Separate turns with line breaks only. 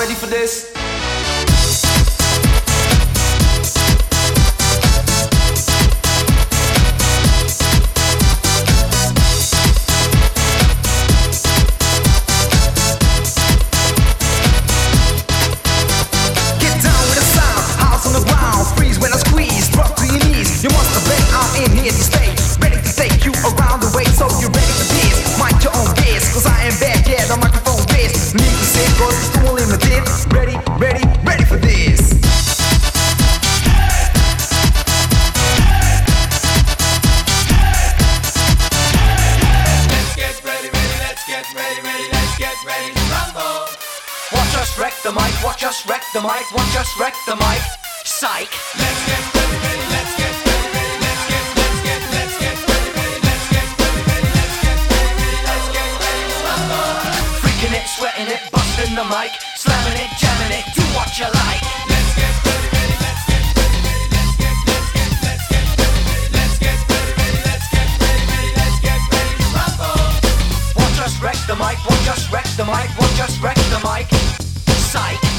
ready for this?
You must have been out in here to stay, ready to take you around the way. So you ready for this? Mind your own biz, cause I am back, yeah, the microphone is. Need to say, cause it's too limited. Ready, ready, ready for this.
Let's get ready, ready, let's get ready, ready, let's get ready to rumble. Watch us wreck the mic, watch us wreck the mic, watch us wreck the mic. Psych. Let's get ready, ready, let's get ready. Sweating it, busting the mic, slamming it, jamming it, do what you like. Let's get ready, ready, let's get ready, ready, let's get ready, let's get ready, ready, let's get ready, ready, let's get ready to rumble. Watch us wreck the mic, watch us wreck the mic, watch us wreck the mic. Psych.